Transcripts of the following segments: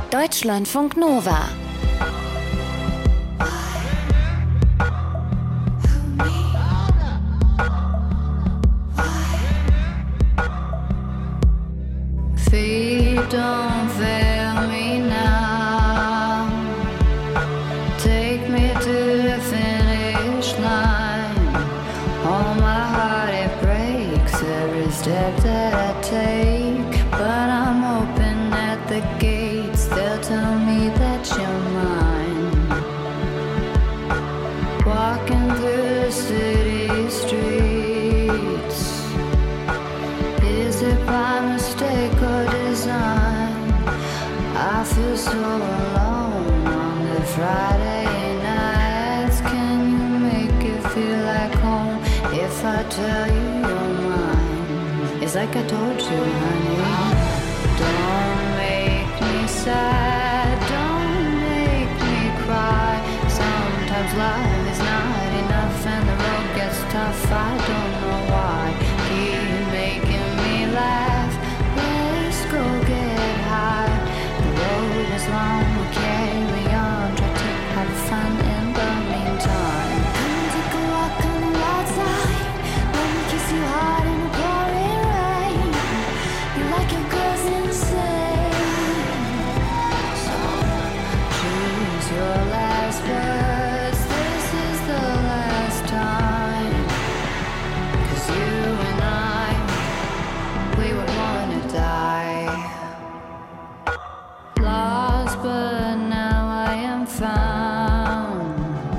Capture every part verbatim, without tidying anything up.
Deutschlandfunk Nova. Feet don't fail me now. Take me to the finish line. Oh, my heart, it breaks every step that I take. But I'm hoping at the gates they'll tell me that you're mine. Walking through the city streets. Is it by mistake or design? I feel so alone on the Friday nights. Can you make it feel like home if I tell you you're mine? It's like I told you, honey. Don't make me sad, don't make me cry. Sometimes life is not enough and the road gets tough. I don't know why. Keep making me laugh. Let's go get high. The road is long, we'll carry on. Try to have fun in the meantime. Come take a walk on the wild side. Let me kiss you hard in the pouring rain. You like your girls insane. So choose your last words. This is the last time. 'Cause you and I, we were born to die. Lost, but now I am found.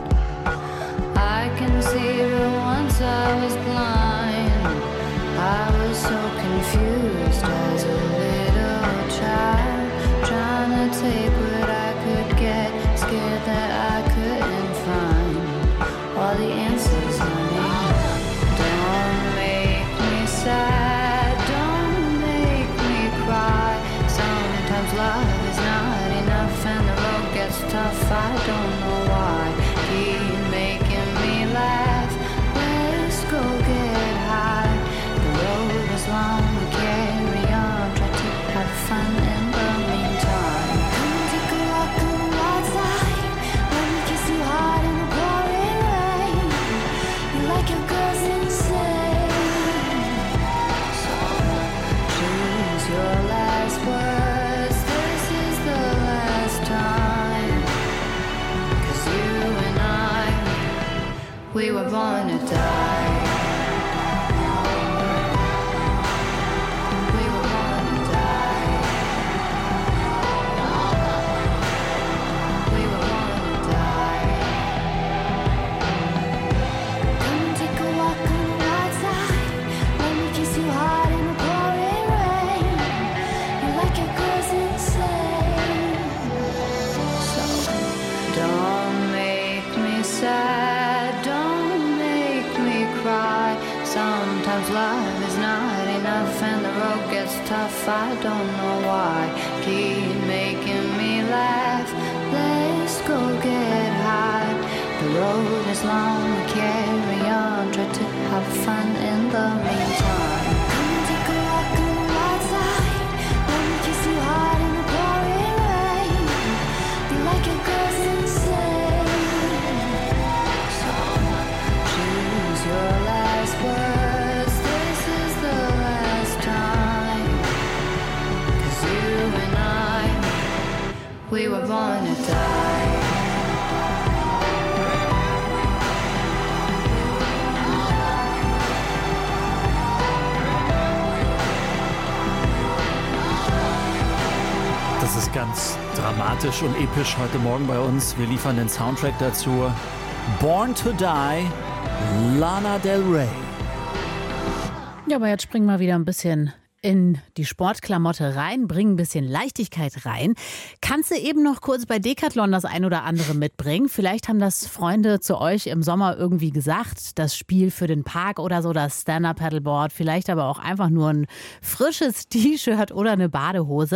I can see, but once I was blind. I was so confused as a little child, trying to take what I could get, scared that I couldn't find all the answers, honey. Don't make me sad, don't make me cry. Sometimes love is not enough and the road gets tough. I don't know why. Keep making me laugh. Let's go get high. The road is long, we carry on. Try to have fun in the meantime. Come take a walk on the wild side. Let me kiss you hard in the pouring rain. You like your girls insane. So choose your last words. This is the last time. 'Cause you and I, we were born to die. We were born to die. We were born to die. Come and take a walk on the wild side. Let me kiss you hard in the pouring rain. You like your girls insane. So don't make me sad, don't make me cry. Sometimes love is not enough and the road gets tough. I don't know why. Keep making me laugh. Let's go get high. The road is long, we carry on. Try to have fun in the meantime. Come and take a walk on the wild side. Let me kiss you hard in the pouring rain. You like your girls insane. So choose your last words. This is the last time. 'Cause you and I, we were born to die. Das ist ganz dramatisch und episch heute Morgen bei uns. Wir liefern den Soundtrack dazu. Born to Die, Lana Del Rey. Ja, aber jetzt springen wir wieder ein bisschen in die Sportklamotte rein, bringen ein bisschen Leichtigkeit rein. Kannst du eben noch kurz bei Decathlon das ein oder andere mitbringen? Vielleicht haben das Freunde zu euch im Sommer irgendwie gesagt, das Spiel für den Park oder so, das Stand-Up-Paddleboard, vielleicht aber auch einfach nur ein frisches T-Shirt oder eine Badehose.